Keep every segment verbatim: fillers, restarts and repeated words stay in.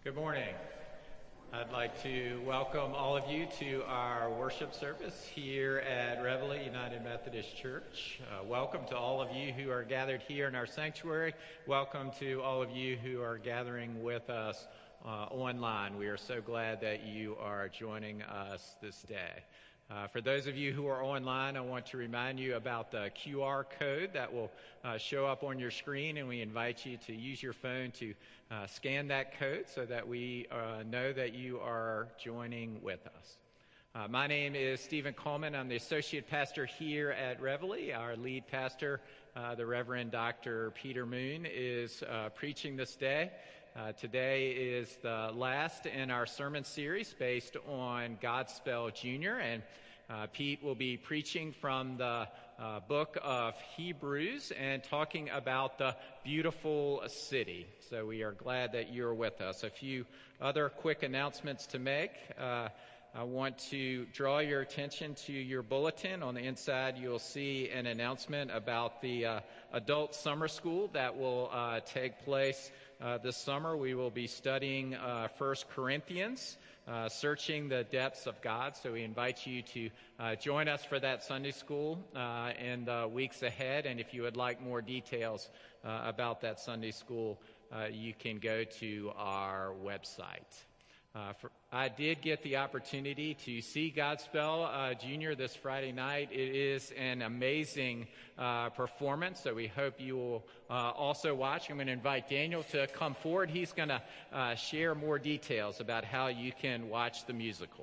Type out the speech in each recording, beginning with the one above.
Good morning. I'd like to welcome all of you to our worship service here at Reveille United Methodist Church. Uh, welcome to all of you who are gathered here in our sanctuary. Welcome to all of you who are gathering with us uh, online. We are so glad that you are joining us this day. Uh, for those of you who are online, I want to remind you about the Q R code that will uh, show up on your screen, and we invite you to use your phone to uh, scan that code so that we uh, know that you are joining with us. Uh, my name is Stephen Coleman. I'm the associate pastor here at Reveille. Our lead pastor, uh, the Reverend Doctor Peter Moon, is uh, preaching this day. Uh, today is the last in our sermon series based on Godspell Junior, and uh, Pete will be preaching from the uh, book of Hebrews and talking about the beautiful city. So we are glad that you're with us. A few other quick announcements to make. Uh, I want to draw your attention to your bulletin. On the inside, you'll see an announcement about the uh, adult summer school that will uh, take place uh, this summer. We will be studying uh, First Corinthians, uh, searching the depths of God. So we invite you to uh, join us for that Sunday school uh, in the weeks ahead. And if you would like more details uh, about that Sunday school, uh, you can go to our website. Uh, for, I did get the opportunity to see Godspell uh, Junior this Friday night. It is an amazing uh, performance, so we hope you will uh, also watch. I'm going to invite Daniel to come forward. He's going to uh, share more details about how you can watch the musical.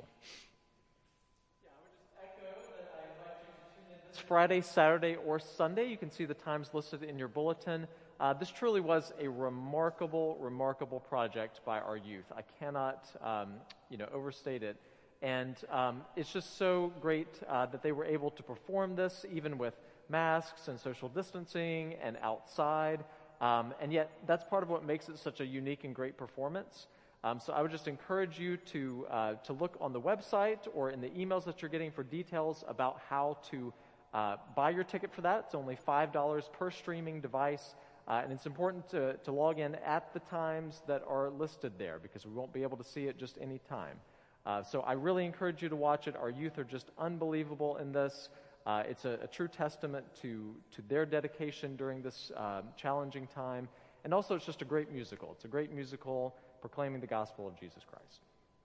Yeah, I would just echo that I invite you to tune in this Friday, Saturday, or Sunday. You can see the times listed in your bulletin. Uh, this truly was a remarkable, remarkable project by our youth. I cannot, um, you know, overstate it. And um, it's just so great uh, that they were able to perform this, even with masks and social distancing and outside. Um, and yet, that's part of what makes it such a unique and great performance. Um, so I would just encourage you to uh, to look on the website or in the emails that you're getting for details about how to uh, buy your ticket for that. It's only five dollars per streaming device. Uh, and it's important to, to log in at the times that are listed there because we won't be able to see it just any time. Uh, so I really encourage you to watch it. Our youth are just unbelievable in this. Uh, it's a, a true testament to, to their dedication during this uh, challenging time. And also it's just a great musical. It's a great musical proclaiming the gospel of Jesus Christ.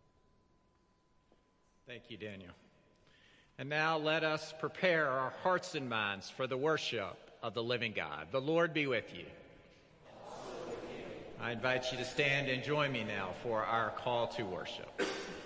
Thank you, Daniel. And now let us prepare our hearts and minds for the worship of the living God. The Lord be with you. With you. I invite you to stand and join me now for our call to worship.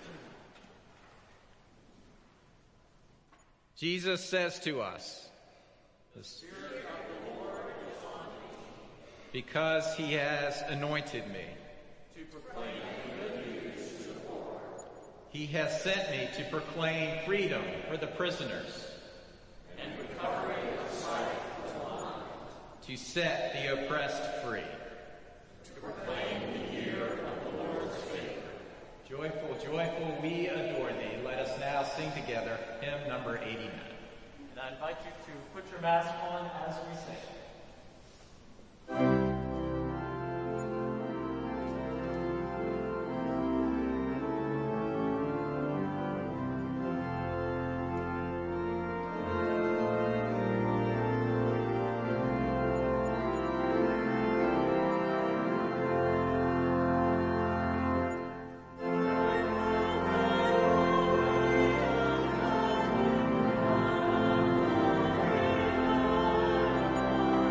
Jesus says to us, "The Spirit of the Lord is on me, because he has anointed me to proclaim good news to the poor. He has sent me to proclaim freedom for the prisoners and recovery of sight, to set the oppressed free, to proclaim the year of the Lord's favor." Joyful, joyful, we adore thee. Let us now sing together hymn number eighty-nine. And I invite you to put your mask on as we sing. Thank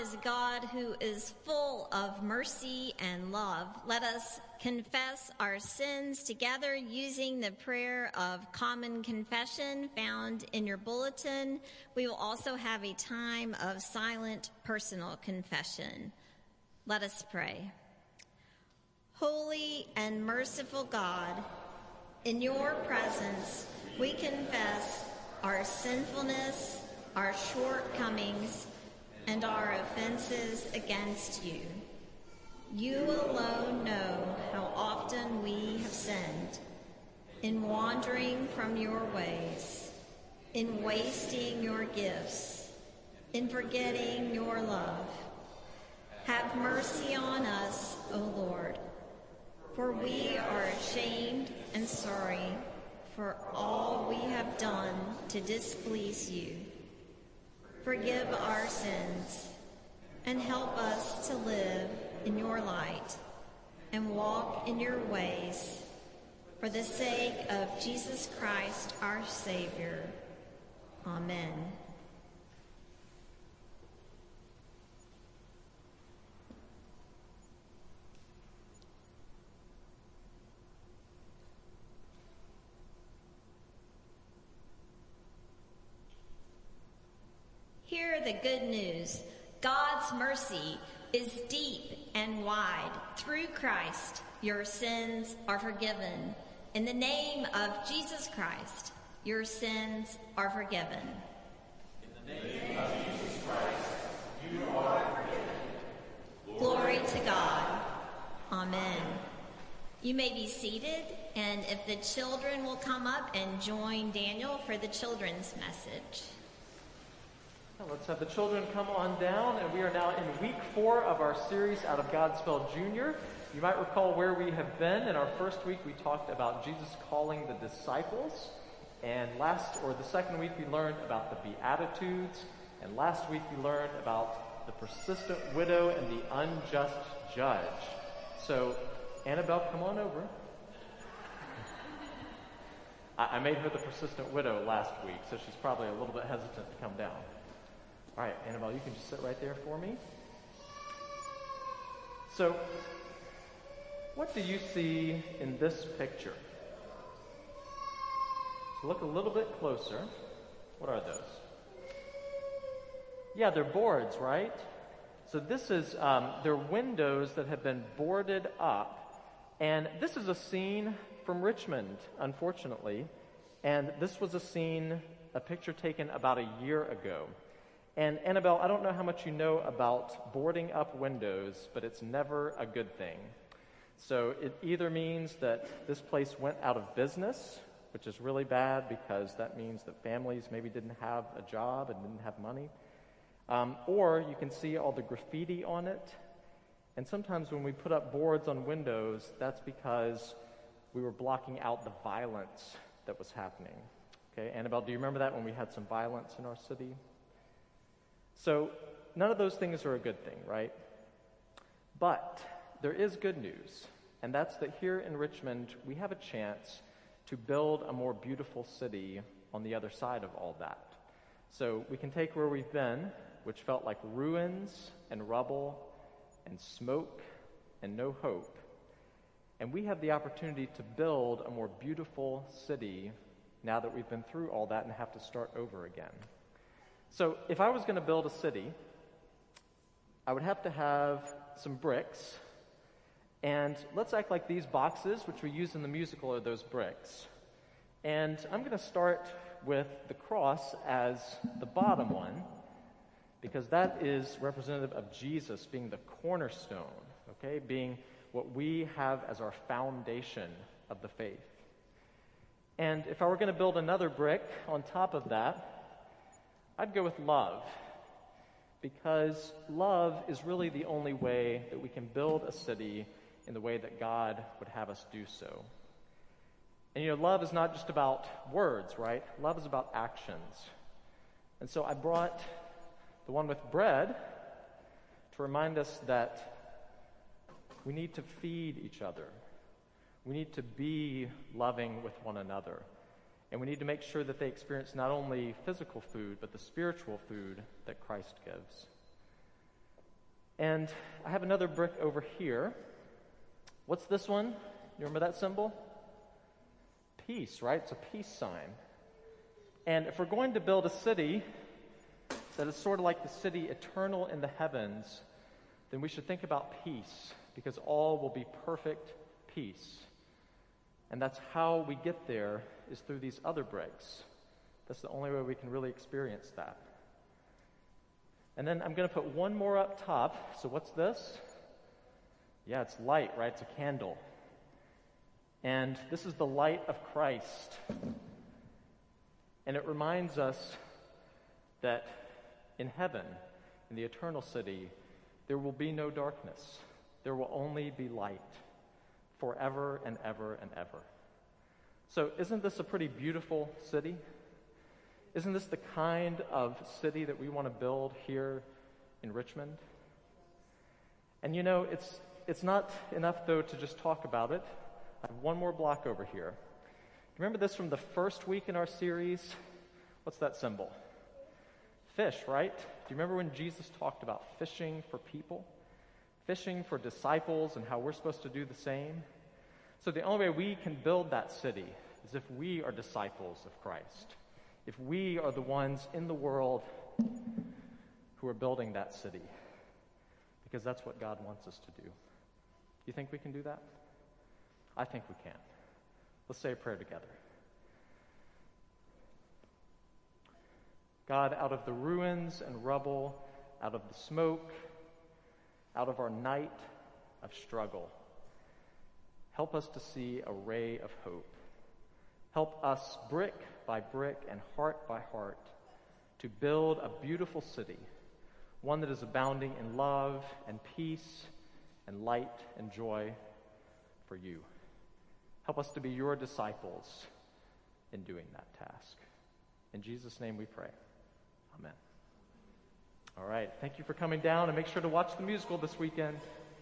is a God who is full of mercy and love. Let us confess our sins together using the prayer of common confession found in your bulletin. We will also have a time of silent personal confession. Let us pray. Holy and merciful God, in your presence we confess our sinfulness, our shortcomings, and our offenses against you. You alone know how often we have sinned in wandering from your ways, in wasting your gifts, in forgetting your love. Have mercy on us, O Lord, for we are ashamed and sorry for all we have done to displease you. Forgive our sins and help us to live in your light and walk in your ways for the sake of Jesus Christ, our Savior. Amen. Hear the good news. God's mercy is deep and wide. Through Christ, your sins are forgiven. In the name of Jesus Christ, your sins are forgiven. In the name of Jesus Christ, you are forgiven. Glory to God. Amen. You may be seated, and if the children will come up and join Daniel for the children's message. Let's have the children come on down, and we are now in week four of our series Out of Godspell Junior. You might recall where we have been. In our first week, we talked about Jesus calling the disciples, and last, or the second week, we learned about the Beatitudes, and last week we learned about the persistent widow and the unjust judge. So, Annabelle, come on over. I, I made her the persistent widow last week, so she's probably a little bit hesitant to come down. All right, Annabelle, you can just sit right there for me. So, what do you see in this picture? So look a little bit closer. What are those? Yeah, they're boards, right? So this is, um, they're windows that have been boarded up. And this is a scene from Richmond, unfortunately. And this was a scene, a picture taken about a year ago. And Annabelle, I don't know how much you know about boarding up windows, but it's never a good thing. So it either means that this place went out of business, which is really bad because that means that families maybe didn't have a job and didn't have money. Um, or you can see all the graffiti on it. And sometimes when we put up boards on windows, that's because we were blocking out the violence that was happening. Okay, Annabelle, do you remember that when we had some violence in our city? So none of those things are a good thing, right? But there is good news, and that's that here in Richmond, we have a chance to build a more beautiful city on the other side of all that. So we can take where we've been, which felt like ruins and rubble and smoke and no hope, and we have the opportunity to build a more beautiful city now that we've been through all that and have to start over again. So if I was going to build a city, I would have to have some bricks, and let's act like these boxes, which we use in the musical, are those bricks. And I'm going to start with the cross as the bottom one, because that is representative of Jesus being the cornerstone, okay, being what we have as our foundation of the faith. And if I were going to build another brick on top of that, I'd go with love, because love is really the only way that we can build a city in the way that God would have us do so. And you know, love is not just about words, right? Love is about actions. And so I brought the one with bread to remind us that we need to feed each other. We need to be loving with one another. And we need to make sure that they experience not only physical food, but the spiritual food that Christ gives. And I have another brick over here. What's this one? You remember that symbol? Peace, right? It's a peace sign. And if we're going to build a city that is sort of like the city eternal in the heavens, then we should think about peace, because all will be perfect peace. And that's how we get there, is through these other bricks. That's the only way we can really experience that. And then I'm going to put one more up top. So what's this? Yeah, it's light, right? It's a candle. And this is the light of Christ. And it reminds us that in heaven, in the eternal city, there will be no darkness. There will only be light forever and ever and ever. So isn't this a pretty beautiful city? Isn't this the kind of city that we want to build here in Richmond? And you know, it's it's not enough, though, to just talk about it. I have one more block over here. Remember this from the first week in our series? What's that symbol? Fish, right? Do you remember when Jesus talked about fishing for people? Fishing for disciples, and how we're supposed to do the same? So the only way we can build that city is if we are disciples of Christ. If we are the ones in the world who are building that city. Because that's what God wants us to do. You think we can do that? I think we can. Let's say a prayer together. God, out of the ruins and rubble, out of the smoke, out of our night of struggle, help us to see a ray of hope. Help us brick by brick and heart by heart to build a beautiful city, one that is abounding in love and peace and light and joy for you. Help us to be your disciples in doing that task. In Jesus' name we pray. Amen. All right. Thank you for coming down, and make sure to watch the musical this weekend.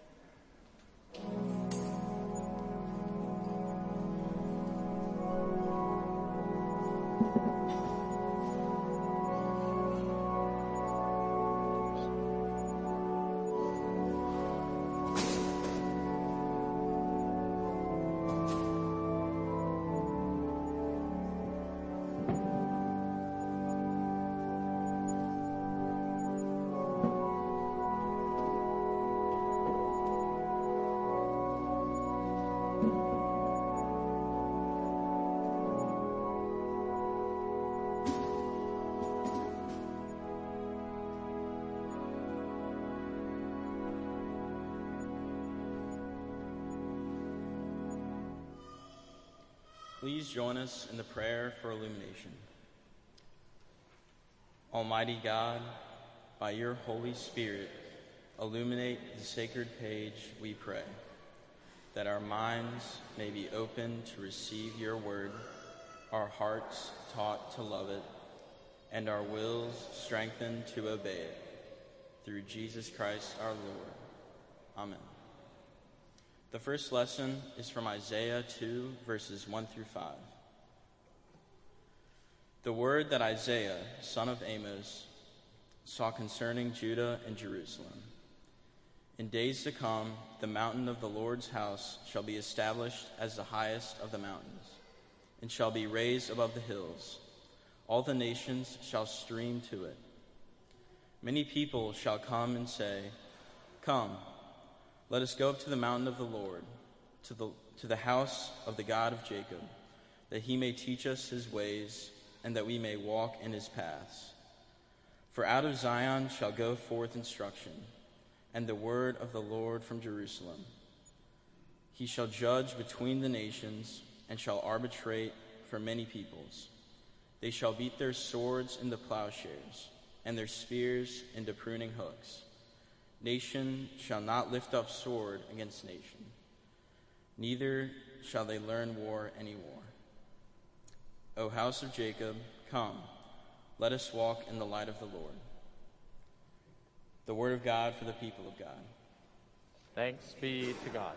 Please join us in the prayer for illumination. Almighty God, by your Holy Spirit, illuminate the sacred page, we pray, that our minds may be open to receive your word, our hearts taught to love it, and our wills strengthened to obey it. Through Jesus Christ our Lord. Amen. The first lesson is from Isaiah two, verses one through five. The word that Isaiah, son of Amos, saw concerning Judah and Jerusalem. In days to come, the mountain of the Lord's house shall be established as the highest of the mountains, and shall be raised above the hills. All the nations shall stream to it. Many people shall come and say, Come, let us go up to the mountain of the Lord, to the, to the house of the God of Jacob, that he may teach us his ways, and that we may walk in his paths. For out of Zion shall go forth instruction, and the word of the Lord from Jerusalem. He shall judge between the nations, and shall arbitrate for many peoples. They shall beat their swords into plowshares, and their spears into pruning hooks. Nation shall not lift up sword against nation, neither shall they learn war any more. O house of Jacob, come, let us walk in the light of the Lord. The word of God for the people of God. Thanks be to God.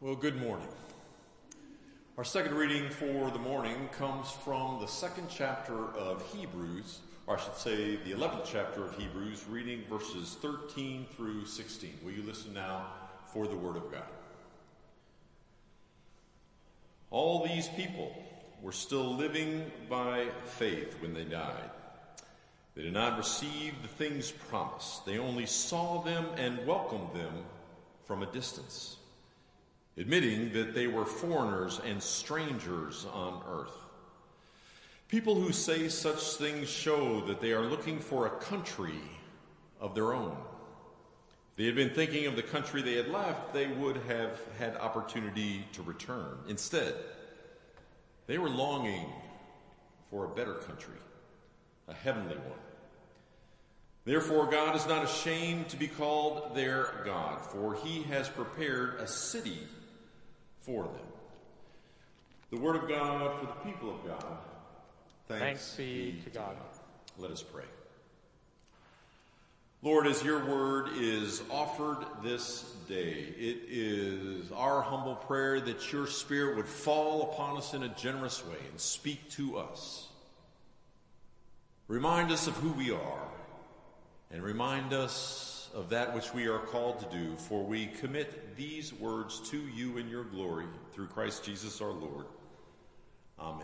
Well, good morning. Our second reading for the morning comes from the second chapter of Hebrews, or I should say the eleventh chapter of Hebrews, reading verses thirteen through sixteen. Will you listen now for the word of God? All these people were still living by faith when they died. They did not receive the things promised. They only saw them and welcomed them from a distance, admitting that they were foreigners and strangers on earth. People who say such things show that they are looking for a country of their own. If they had been thinking of the country they had left, they would have had opportunity to return. Instead, they were longing for a better country, a heavenly one. Therefore, God is not ashamed to be called their God, for he has prepared a city for them. The word of God for the people of God. Thanks, Thanks be to God. Let us pray. Lord, as your word is offered this day, it is our humble prayer that your Spirit would fall upon us in a generous way and speak to us. Remind us of who we are, and remind us of that which we are called to do, for we commit these words to you in your glory through Christ Jesus our Lord. Amen.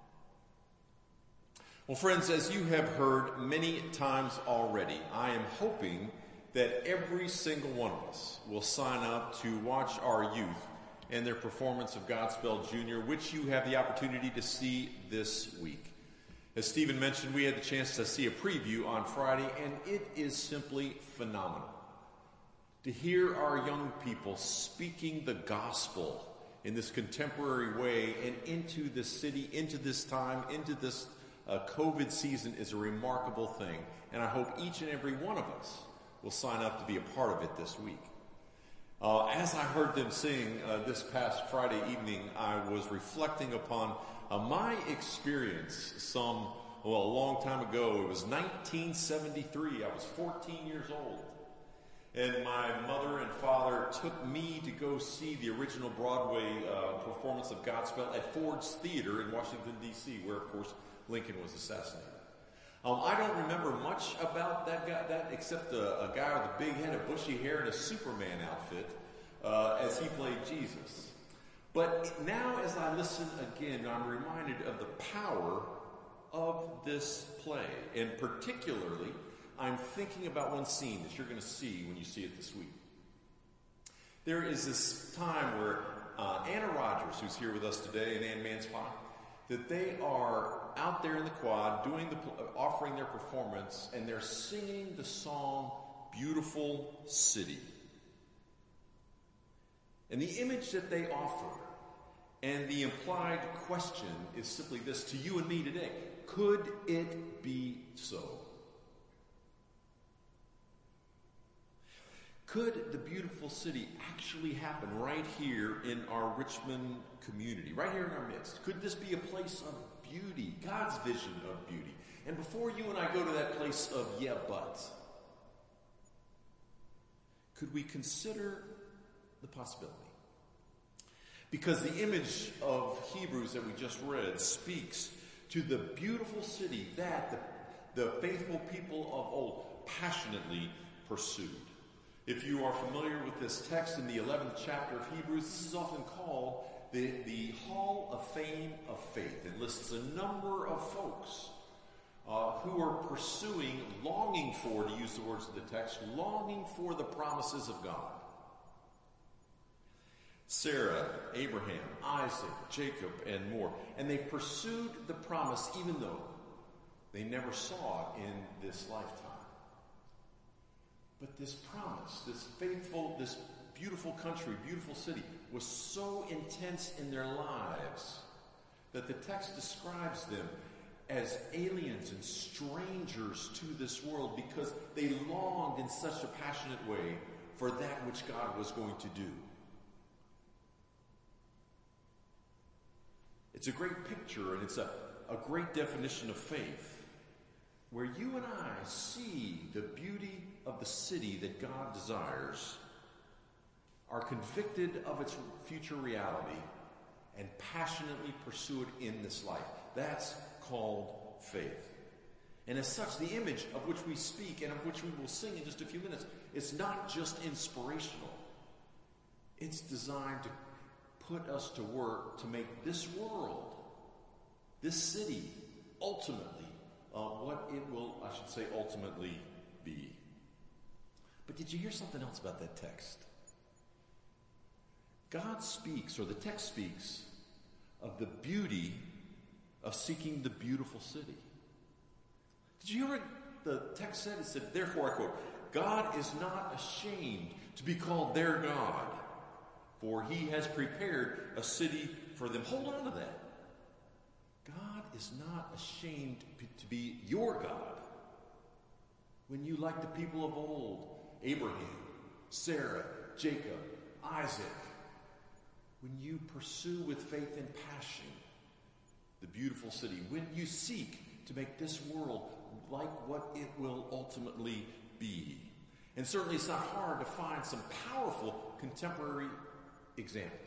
Well, friends, as you have heard many times already, I am hoping that every single one of us will sign up to watch our youth and their performance of Godspell Junior, which you have the opportunity to see this week. As Stephen mentioned, we had the chance to see a preview on Friday, and it is simply phenomenal to hear our young people speaking the gospel in this contemporary way and into this city, into this time, into this uh, COVID season is a remarkable thing. And I hope each and every one of us will sign up to be a part of it this week. Uh, as I heard them sing uh, this past Friday evening, I was reflecting upon uh, my experience some, well, a long time ago. It was nineteen seventy-three. I was fourteen years old. And my mother and father took me to go see the original Broadway uh, performance of Godspell at Ford's Theater in Washington, D C, where, of course, Lincoln was assassinated. Um, I don't remember much about that guy, that except a, a guy with a big head of bushy hair and a Superman outfit uh, as he played Jesus. But now as I listen again, I'm reminded of the power of this play. And particularly, I'm thinking about one scene that you're going to see when you see it this week. There is this time where uh, Anna Rogers, who's here with us today, and Ann Manspot, that they are out there in the quad doing the offering their performance, and they're singing the song "Beautiful City." And the image that they offer and the implied question is simply this to you and me today: could it be so? Could the beautiful city actually happen right here in our Richmond community, right here in our midst? Could this be a place of beauty, God's vision of beauty? And before you and I go to that place of yeah, but, could we consider the possibility? Because the image of Hebrews that we just read speaks to the beautiful city that the, the faithful people of old passionately pursued. If you are familiar with this text in the eleventh chapter of Hebrews, this is often called the, the Hall of Fame of Faith. It lists a number of folks uh, who are pursuing, longing for, to use the words of the text, longing for the promises of God. Sarah, Abraham, Isaac, Jacob, and more. And they pursued the promise even though they never saw it in this lifetime. But this promise, this faithful, this beautiful country, beautiful city, was so intense in their lives that the text describes them as aliens and strangers to this world because they longed in such a passionate way for that which God was going to do. It's a great picture, and it's a, a great definition of faith, where you and I see the beauty of the city that God desires, are convicted of its future reality, and passionately pursue it in this life. That's called faith. And as such, the image of which we speak and of which we will sing in just a few minutes is not just inspirational. It's designed to put us to work to make this world, this city, ultimately, uh, what it will, I should say, ultimately be. But did you hear something else about that text? God speaks, or the text speaks, of the beauty of seeking the beautiful city. Did you hear what the text said? It said, therefore, I quote, God is not ashamed to be called their God, for he has prepared a city for them. Hold on to that. God is not ashamed to be your God. When you, like the people of old, Abraham, Sarah, Jacob, Isaac, when you pursue with faith and passion the beautiful city, when you seek to make this world like what it will ultimately be. And certainly it's not hard to find some powerful contemporary examples.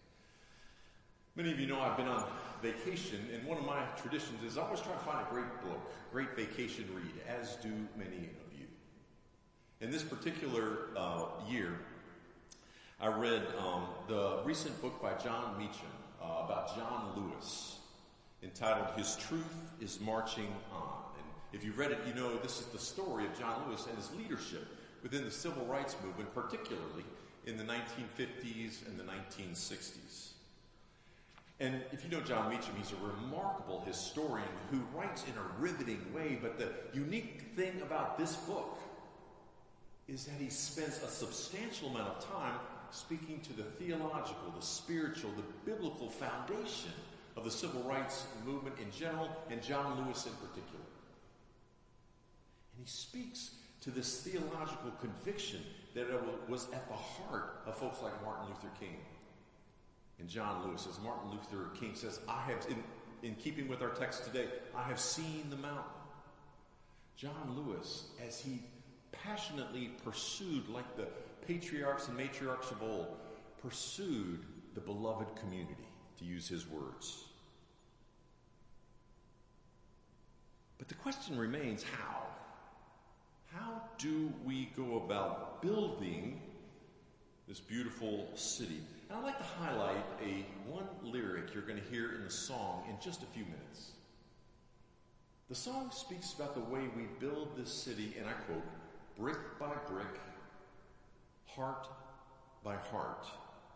Many of you know I've been on vacation, and one of my traditions is I always try to find a great book, great vacation read, as do many of you. In this particular uh, year, I read um, the recent book by John Meacham uh, about John Lewis, entitled His Truth is Marching On. And if you've read it, you know this is the story of John Lewis and his leadership within the civil rights movement, particularly in the nineteen fifties and the nineteen sixties. And if you know John Meacham, he's a remarkable historian who writes in a riveting way, but the unique thing about this book is that he spends a substantial amount of time speaking to the theological, the spiritual, the biblical foundation of the civil rights movement in general, and John Lewis in particular. And he speaks to this theological conviction that it was at the heart of folks like Martin Luther King and John Lewis. As Martin Luther King says, I have, in, in keeping with our text today, I have seen the mountain. John Lewis, as he passionately pursued, like the patriarchs and matriarchs of old, pursued the beloved community, to use his words. But the question remains, how? How do we go about building this beautiful city? And I'd like to highlight a one lyric you're going to hear in the song in just a few minutes. The song speaks about the way we build this city, and I quote, brick by brick, heart by heart.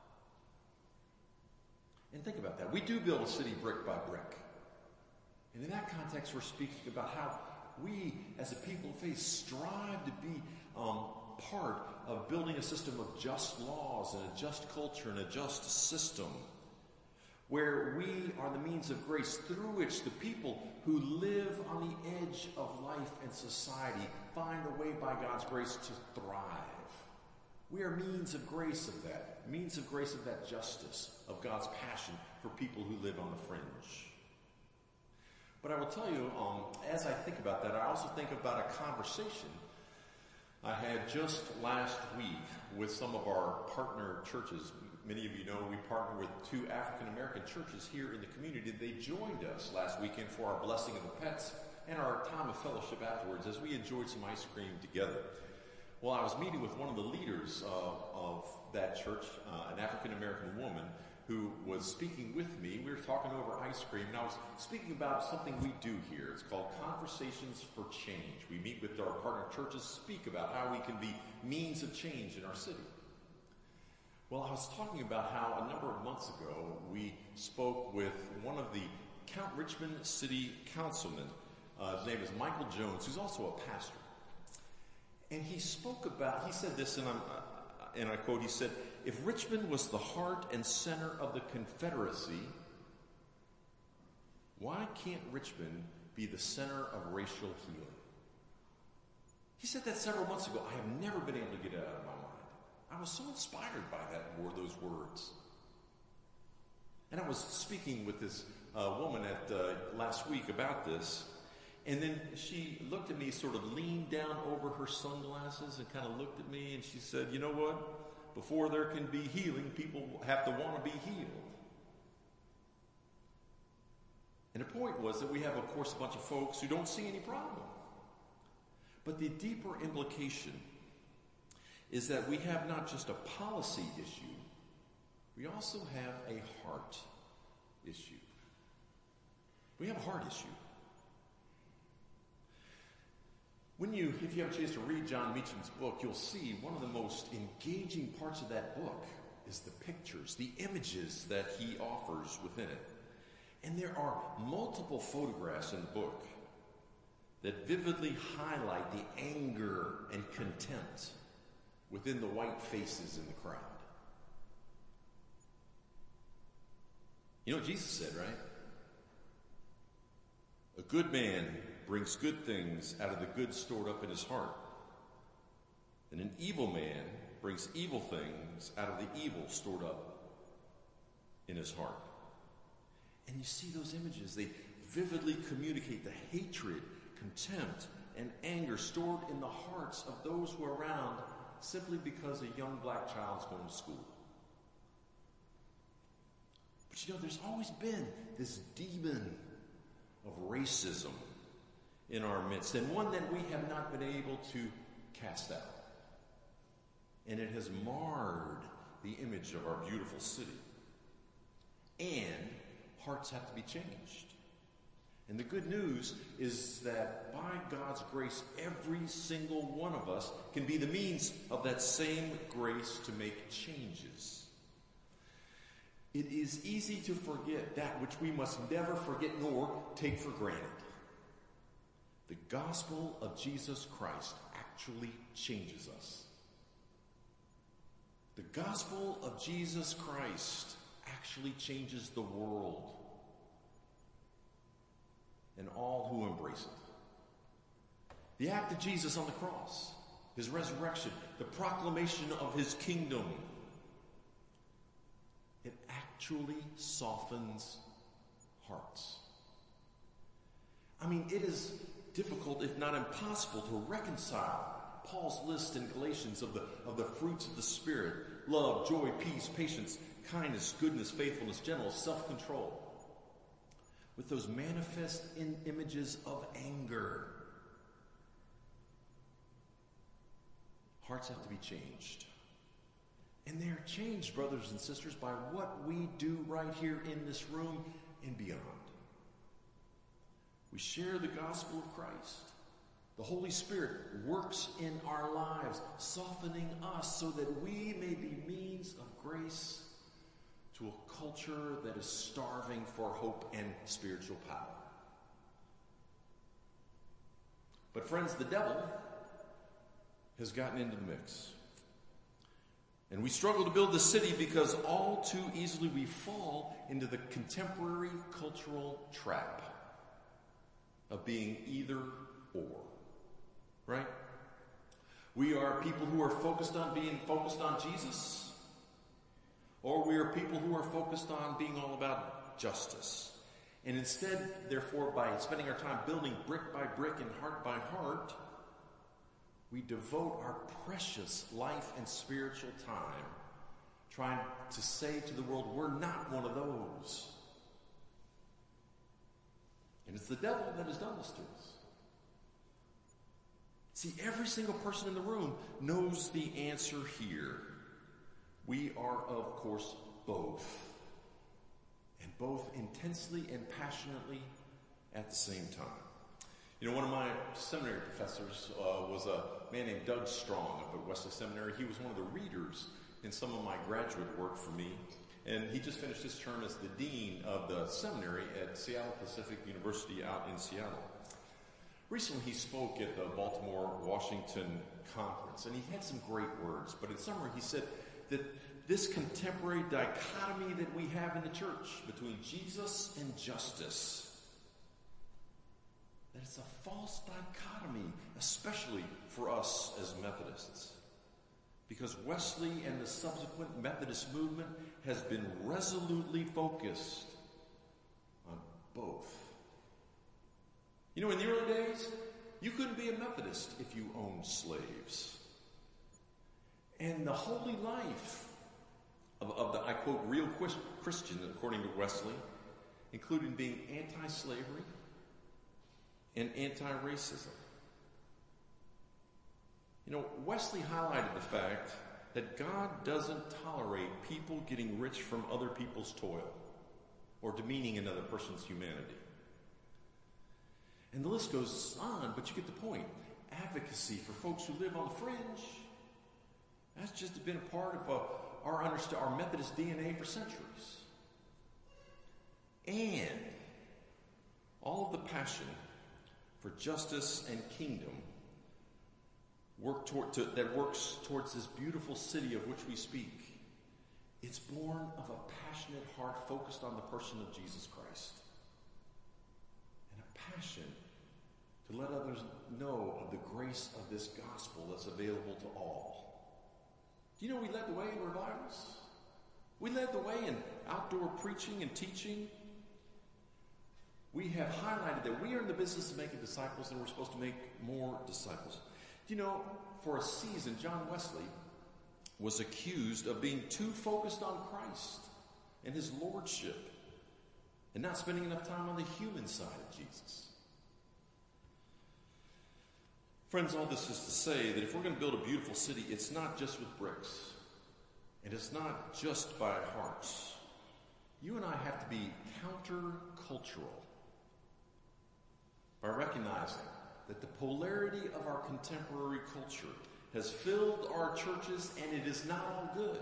And think about that. We do build a city brick by brick. And in that context, we're speaking about how we, as a people of faith, strive to be um, part of building a system of just laws and a just culture and a just system, where we are the means of grace through which the people who live on the edge of life and society find a way by God's grace to thrive. We are means of grace of that, means of grace of that justice, of God's passion for people who live on the fringe. But I will tell you, um, as I think about that, I also think about a conversation I had just last week with some of our partner churches. Many of you know we partner with two African American churches here in the community. They joined us last weekend for our blessing of the pets and our time of fellowship afterwards as we enjoyed some ice cream together. Well, I was meeting with one of the leaders uh, of that church, uh, an African American woman, who was speaking with me. We were talking over ice cream, and I was speaking about something we do here. It's called Conversations for Change. We meet with our partner churches, speak about how we can be means of change in our city. Well, I was talking about how a number of months ago we spoke with one of the Count Richmond City Councilmen. Uh, his name is Michael Jones, who's also a pastor. And he spoke about, he said this, and, I'm, uh, and I quote, he said, if Richmond was the heart and center of the Confederacy, why can't Richmond be the center of racial healing? He said that several months ago. I have never been able to get it out of my mind. I was so inspired by that word, those words. And I was speaking with this uh, woman at uh, last week about this, and then she looked at me, sort of leaned down over her sunglasses and kind of looked at me, and she said, you know what? before there can be healing, people have to want to be healed. And the point was that we have, of course, a bunch of folks who don't see any problem. But the deeper implication is that we have not just a policy issue, we also have a heart issue. We have a heart issue. When you, if you have a chance to read John Meacham's book, you'll see one of the most engaging parts of that book is the pictures, the images that he offers within it. And there are multiple photographs in the book that vividly highlight the anger and contempt within the white faces in the crowd. You know what Jesus said, right? A good man brings good things out of the good stored up in his heart. And an evil man brings evil things out of the evil stored up in his heart. And you see those images, they vividly communicate the hatred, contempt, and anger stored in the hearts of those who are around simply because a young black child is going to school. But you know, there's always been this demon of racism in our midst, and one that we have not been able to cast out. And it has marred the image of our beautiful city. And hearts have to be changed. And the good news is that by God's grace, every single one of us can be the means of that same grace to make changes. It is easy to forget that which we must never forget nor take for granted. The gospel of Jesus Christ actually changes us. The gospel of Jesus Christ actually changes the world and all who embrace it. The act of Jesus on the cross, his resurrection, the proclamation of his kingdom, it actually softens hearts. I mean, it is difficult, if not impossible, to reconcile Paul's list in Galatians of the, of the fruits of the Spirit: love, joy, peace, patience, kindness, goodness, faithfulness, gentleness, self-control, with those manifest in images of anger. Hearts have to be changed. And they are changed, brothers and sisters, by what we do right here in this room and beyond. We share the gospel of Christ. The Holy Spirit works in our lives, softening us so that we may be means of grace to a culture that is starving for hope and spiritual power. But friends, the devil has gotten into the mix. And we struggle to build the city because all too easily we fall into the contemporary cultural trap of being either or. Right? We are people who are focused on being focused on Jesus, or we are people who are focused on being all about justice. And instead, therefore, by spending our time building brick by brick and heart by heart, we devote our precious life and spiritual time trying to say to the world, we're not one of those. And it's the devil that has done this to us. See, every single person in the room knows the answer here. We are, of course, both. And both intensely and passionately at the same time. You know, one of my seminary professors uh, was a man named Doug Strong up at Wesley Seminary. He was one of the readers in some of my graduate work for me. And he just finished his term as the dean of the seminary at Seattle Pacific University out in Seattle. Recently, he spoke at the Baltimore-Washington conference, and he had some great words. But in summary, he said that this contemporary dichotomy that we have in the church between Jesus and justice, that it's a false dichotomy, especially for us as Methodists. Because Wesley and the subsequent Methodist movement has been resolutely focused on both. You know, in the early days, you couldn't be a Methodist if you owned slaves. and the holy life of, of the, I quote, real Christian, according to Wesley, including being anti-slavery and anti-racism. You know, Wesley highlighted the fact that God doesn't tolerate people getting rich from other people's toil or demeaning another person's humanity. And the list goes on, but you get the point. Advocacy for folks who live on the fringe. That's just been a part of uh, our, underst- our Methodist D N A for centuries. And all of the passion for justice and kingdom work toward, to, that works towards this beautiful city of which we speak. It's born of a passionate heart focused on the person of Jesus Christ. And a passion to let others know of the grace of this gospel that's available to all. Do you know we led the way in revivals? We led the way in outdoor preaching and teaching. We have highlighted that we are in the business of making disciples and we're supposed to make more disciples. Do you know, for a season, John Wesley was accused of being too focused on Christ and his lordship and not spending enough time on the human side of Jesus. Friends, all this is to say that if we're going to build a beautiful city, it's not just with bricks, and it's not just by hearts. You and I have to be countercultural by recognizing that the polarity of our contemporary culture has filled our churches, and it is not all good.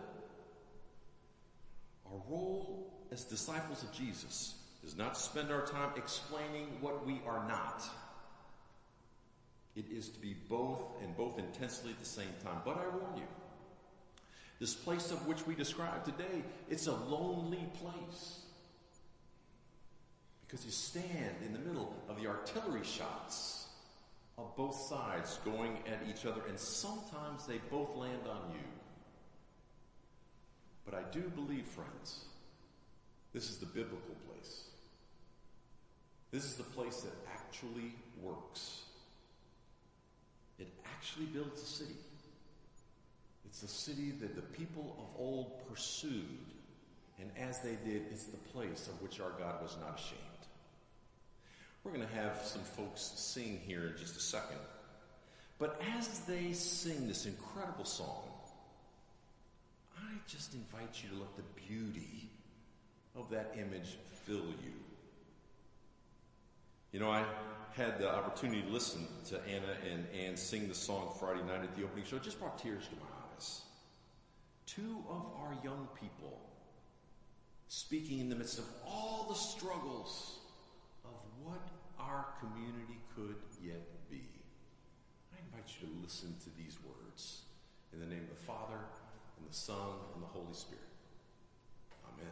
Our role as disciples of Jesus is not to spend our time explaining what we are not. It is to be both, and both intensely at the same time. But I warn you, this place of which we describe today, it's a lonely place. Because you stand in the middle of the artillery shots of both sides going at each other, and sometimes they both land on you. But I do believe, friends, this is the biblical place. This is the place that actually works. It actually builds a city. It's the city that the people of old pursued, and as they did, it's the place of which our God was not ashamed. We're going to have some folks sing here in just a second. But as they sing this incredible song, I just invite you to let the beauty of that image fill you. You know, I had the opportunity to listen to Anna and Ann sing the song Friday night at the opening show. It just brought tears to my eyes. Two of our young people speaking in the midst of all the struggles of what our community could yet be. I invite you to listen to these words. In the name of the Father, and the Son, and the Holy Spirit. Amen.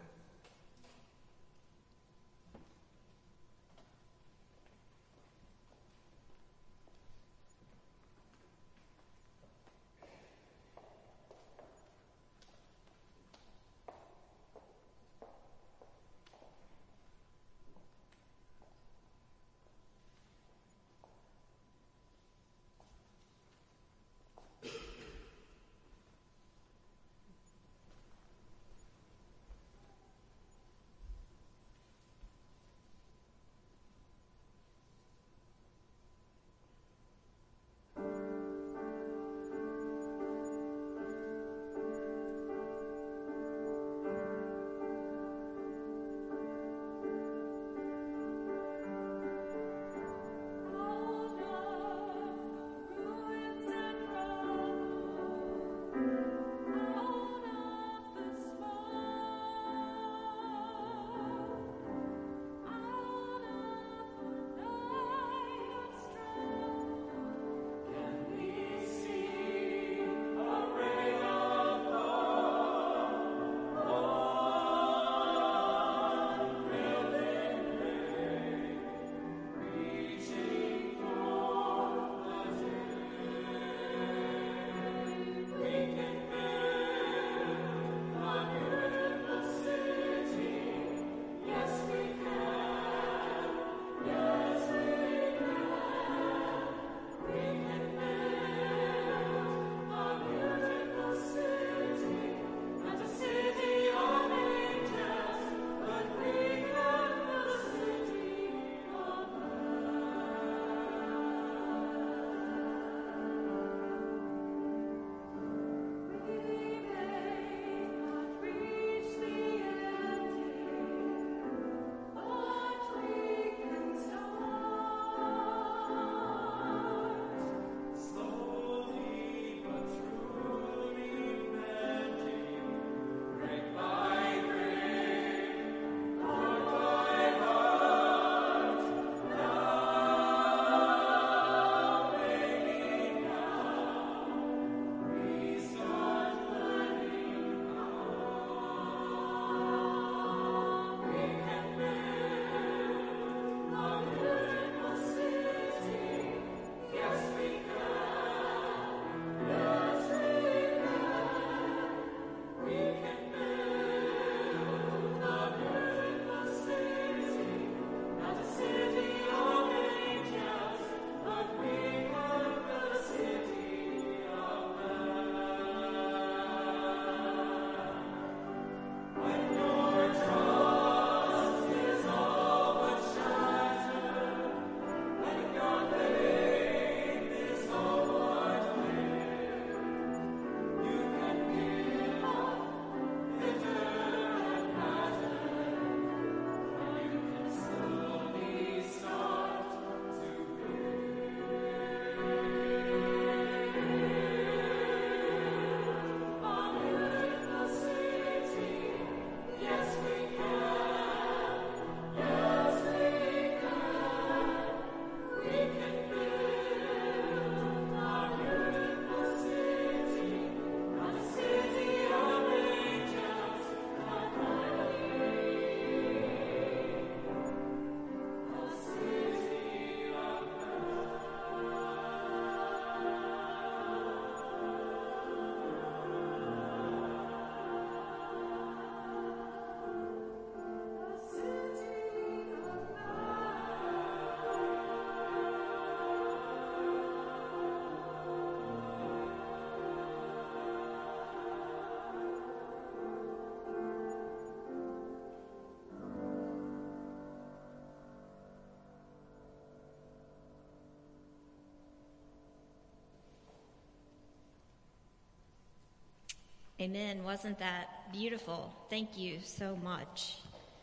Amen. Wasn't that beautiful? Thank you so much.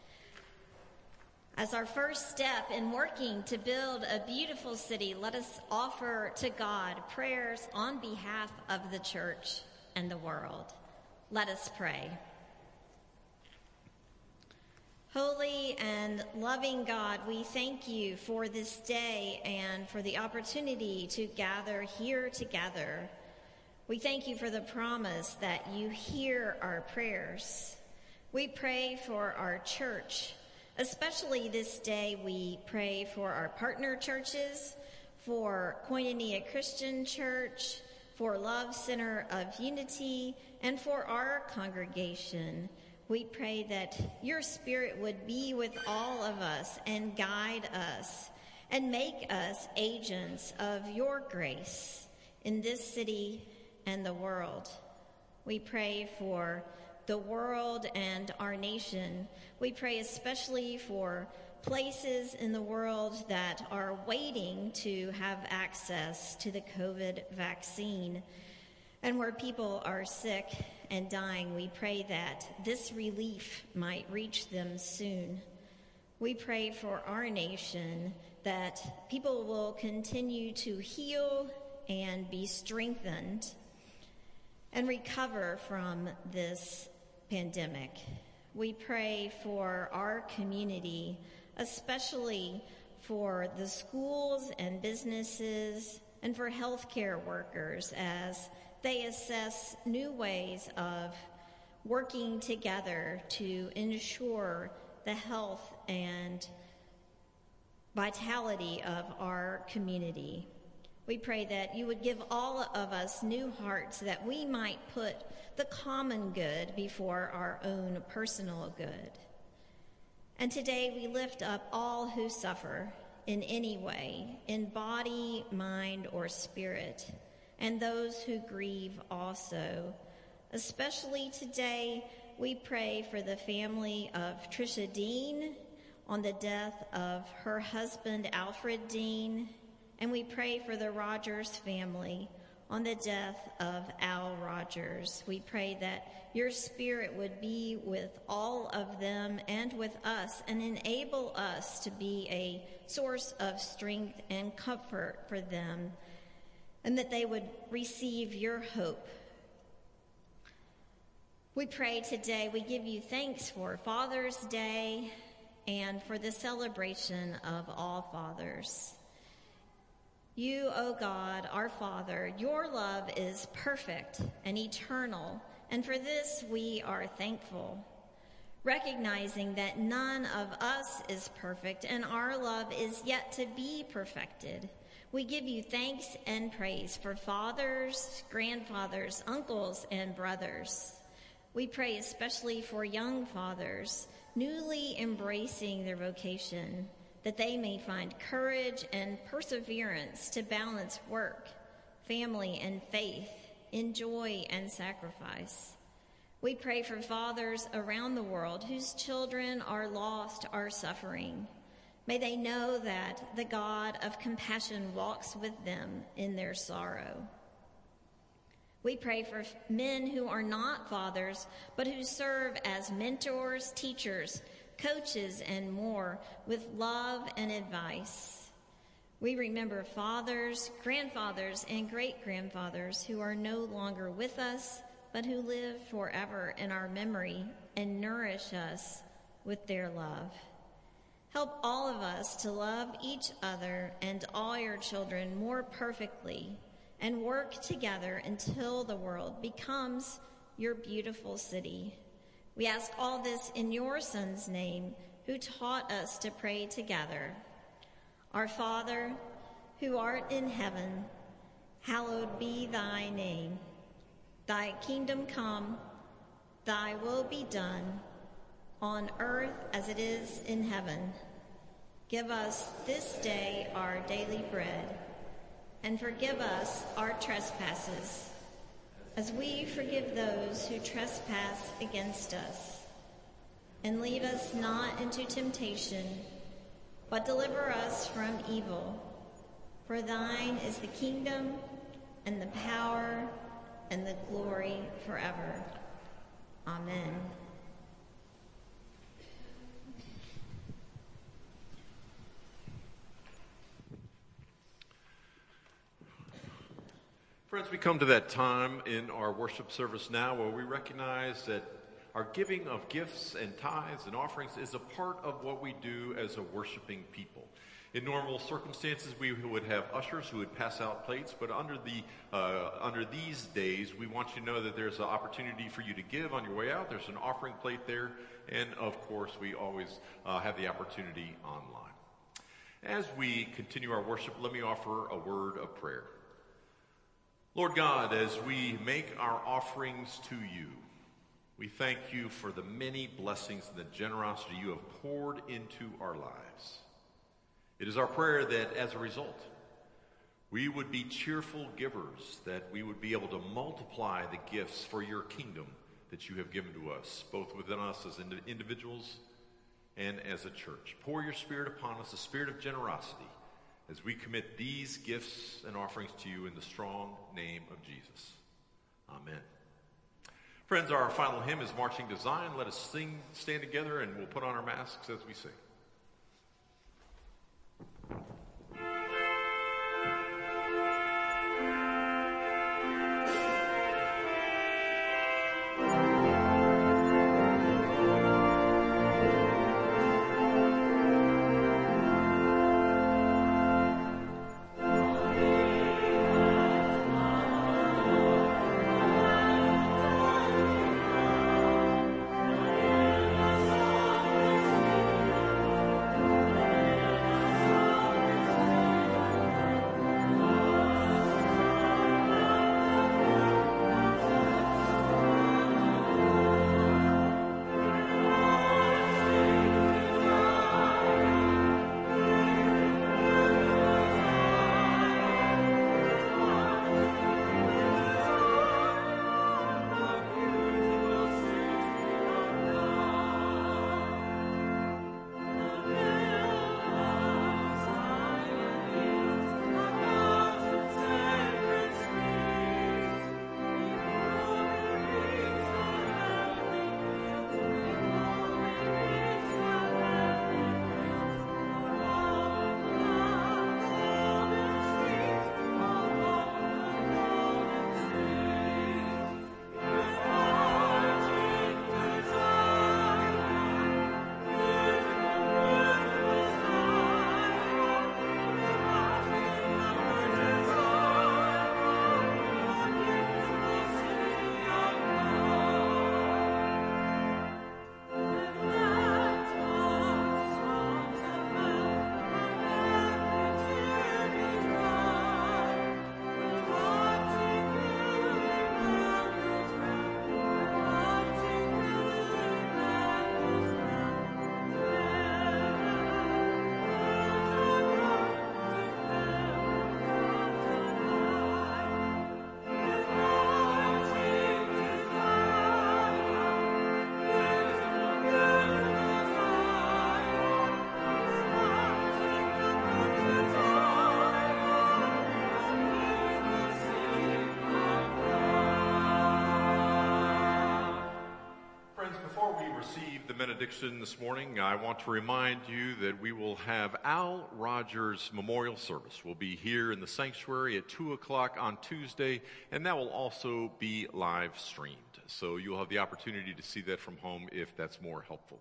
As our first step in working to build a beautiful city, let us offer to God prayers on behalf of the church and the world. Let us pray. Holy and loving God, we thank you for this day and for the opportunity to gather here together. We thank you for the promise that you hear our prayers. We pray for our church. Especially this day, we pray for our partner churches, for Koinonia Christian Church, for Love Center of Unity, and for our congregation. We pray that your Spirit would be with all of us and guide us and make us agents of your grace in this city and the world. We pray for the world and our nation. We pray especially for places in the world that are waiting to have access to the COVID vaccine, and where people are sick and dying. We pray that this relief might reach them soon. We pray for our nation that people will continue to heal and be strengthened and recover from this pandemic. We pray for our community, especially for the schools and businesses and for healthcare workers as they assess new ways of working together to ensure the health and vitality of our community. We pray that you would give all of us new hearts that we might put the common good before our own personal good. And today we lift up all who suffer in any way, in body, mind, or spirit, and those who grieve also. Especially today, we pray for the family of Trisha Dean on the death of her husband, Alfred Dean, and we pray for the Rogers family on the death of Al Rogers. We pray that your Spirit would be with all of them and with us and enable us to be a source of strength and comfort for them, and that they would receive your hope. We pray today, we give you thanks for Father's Day and for the celebration of all fathers. You, O God, our Father, your love is perfect and eternal, and for this we are thankful, recognizing that none of us is perfect and our love is yet to be perfected. We give you thanks and praise for fathers, grandfathers, uncles, and brothers. We pray especially for young fathers newly embracing their vocation, that they may find courage and perseverance to balance work, family, and faith in joy and sacrifice. We pray for fathers around the world whose children are lost or suffering. May they know that the God of compassion walks with them in their sorrow. We pray for men who are not fathers, but who serve as mentors, teachers, coaches, and more, with love and advice. We remember fathers, grandfathers, and great-grandfathers who are no longer with us, but who live forever in our memory and nourish us with their love. Help all of us to love each other and all your children more perfectly and work together until the world becomes your beautiful city. We ask all this in your Son's name, who taught us to pray together. Our Father, who art in heaven, hallowed be thy name. Thy kingdom come, thy will be done, on earth as it is in heaven. Give us this day our daily bread, and forgive us our trespasses, as we forgive those who trespass against us. And lead us not into temptation, but deliver us from evil. For thine is the kingdom, and the power, and the glory forever. Friends, we come to that time in our worship service now where we recognize that our giving of gifts and tithes and offerings is a part of what we do as a worshiping people. In normal circumstances, we would have ushers who would pass out plates, but under the uh, under these days, we want you to know that there's an opportunity for you to give on your way out. There's an offering plate there, and of course, we always uh, have the opportunity online. As we continue our worship, let me offer a word of prayer. Lord God, as we make our offerings to you, we thank you for the many blessings and the generosity you have poured into our lives. It is our prayer that as a result, we would be cheerful givers, that we would be able to multiply the gifts for your kingdom that you have given to us, both within us as ind- individuals and as a church. Pour your Spirit upon us, a spirit of generosity, as we commit these gifts and offerings to you in the strong name of Jesus. Amen. Friends, our final hymn is Marching to Zion. Let us sing, stand together, and we'll put on our masks as we sing. Receive the benediction this morning, I want to remind you that we will have Al Rogers Memorial Service. We'll be here in the sanctuary at two o'clock on Tuesday, and that will also be live streamed. So you'll have the opportunity to see that from home if that's more helpful.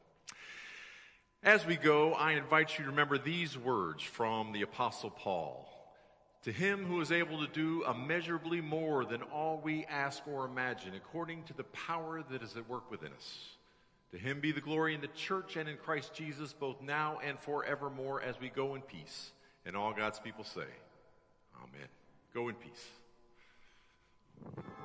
As we go, I invite you to remember these words from the Apostle Paul. To him who is able to do immeasurably more than all we ask or imagine, according to the power that is at work within us. To him be the glory in the church and in Christ Jesus, both now and forevermore, as we go in peace. And all God's people say, Amen. Go in peace.